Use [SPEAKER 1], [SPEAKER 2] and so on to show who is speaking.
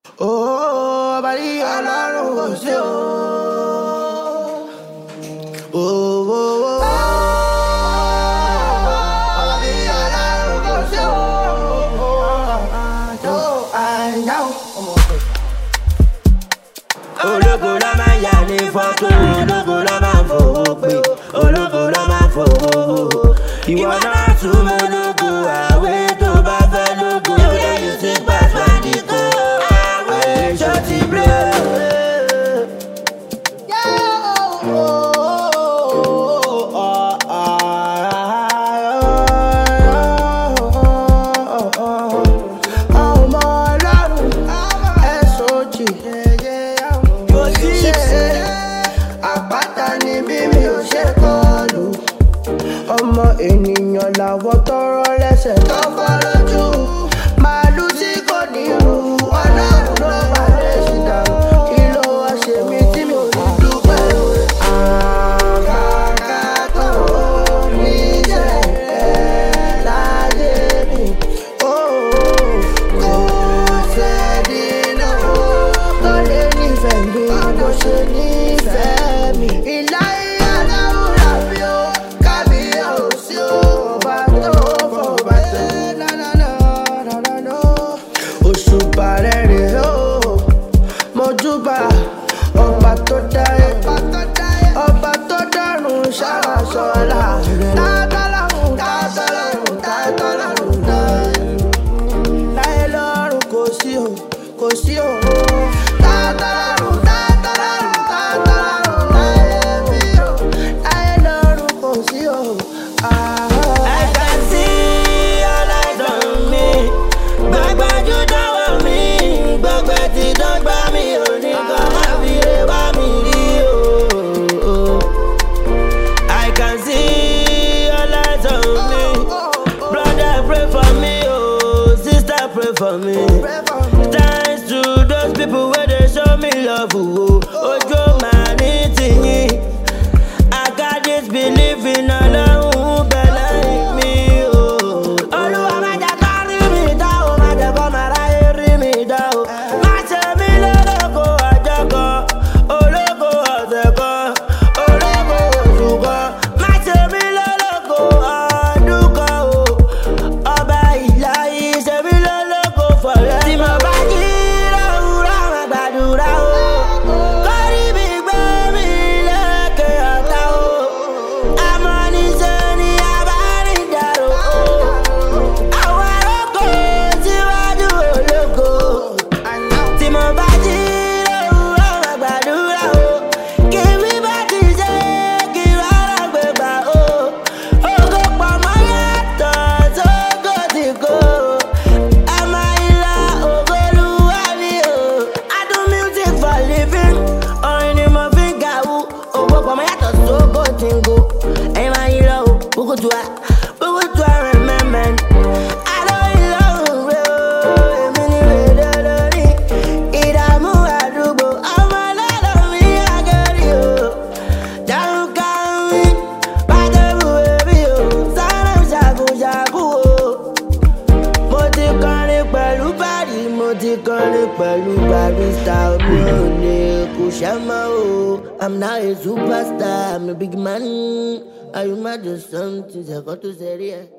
[SPEAKER 1] Oh, bari Ọlọ́run kò sí o. Oh, oh, oh. Bari Ọlọ́run kò sí o.
[SPEAKER 2] Ológo ló máa ń yà ní fọ́tò, ológo ló máa ń fowó pé, ológo ló máa ń fowó. Ìwọ náà tún mọ ológo àwẹ̀ tó bá fẹ́ lógo, lẹ́yìn tí pàṣẹ àdìgbò àwẹ̀ ṣó ti blé.
[SPEAKER 1] Ọmọ ènìyàn làwọn tọrọ lẹ́sẹ̀ tó fọ́ lójú. Màálù tí kò ní irú Ọlọ́run ló wà lẹ́sìn dànù. Kí ló wá ṣe mí tí mi ò ní dúpẹ́? Àkàkà tó níṣẹ́ ẹ̀ láyé mi. Kò sẹ́ni náà tó lè nífẹ̀ẹ́ mi bó ṣe nífẹ̀ẹ́ mi. Ọba tó dáyé, ọba tó dárun ṣàṣọlá rẹ̀. Tátọ́lọ́run, tátọ́lọ́run, tátọ́lọ́run láyé lọ́run kò sí o, kò sí o. Tátọ́lọ́run, tátọ́lọ́run, tátọ́lọ́run láyé bí o, láyé lọ́run kò sí o.
[SPEAKER 2] I can see all eyes on me. Gbàgbájú dọ́wọ́ mi, gbọ́gbẹ́ ti dọ́gba mi ò ní kọ́ máa fi lè wá mi rí o. I can see all eyes on me. Brother pray for me, oh, sister pray for me. Thanks to those people where they show me love, oh. Ojo máa ní tìyín. I got this belief in Ọlọ́run bẹ̀lẹ̀ mi o. Olúwa má jẹ́ ká rí mi dá o, má jẹ́ kó máa ráyé rí mi dá o. Má ṣe mí lólógo ọjọ́ kan, ológo ọ̀sẹ̀ kan, ológo oṣù kan. Má ṣe mí lólógo ọdún kan o. Ọba ìlàyé ṣe mí lólógo fọ̀rẹ́. Tí mo bá jí lówùúrọ̀ máa gbàdúrà o. Kórí mi gbé mi lékè ọ̀tá o. Àmọ́ níṣẹ́ ni a bá rìn dàrú o. Àwọn arókò síwájú ológo. Tí mo bá jí lówùúrọ̀ máa gbàdúrà o. Kí mi bá ti ṣe kí rárá gbé gbà o. Ògo pọ̀ mọ́ yàtọ̀ sógo tí kò. Ọmọ ìlà ògolúwa ni o. I do music for living. Orin ni mo fi ń gàwú. Ògo pọ̀ mọ́ yàtọ̀ sógo tí ń go. Ẹ̀yin máa yí lọ o. Bukutua remember. Àlóyìn lọ́rùn rẹ̀ o. Èmi ni rèé lórí. Ìdààmú àdúgbò. Ọmọ lọ́dọ̀ mi àgẹ́rì o. Dárúkà mi. Bàtẹ́bù èmi o. Sáré ṣàkúṣàkú o. Mo ti kọrin pẹ̀lú bàrí. Mo ti kọrin pẹ̀lú barista. Mi ò lè kú ṣẹ́mọ́ o. I'm not a superstar. I'm a big man. Are you mad or something? Ṣẹ̀kọ́ tó ṣe rí ẹ.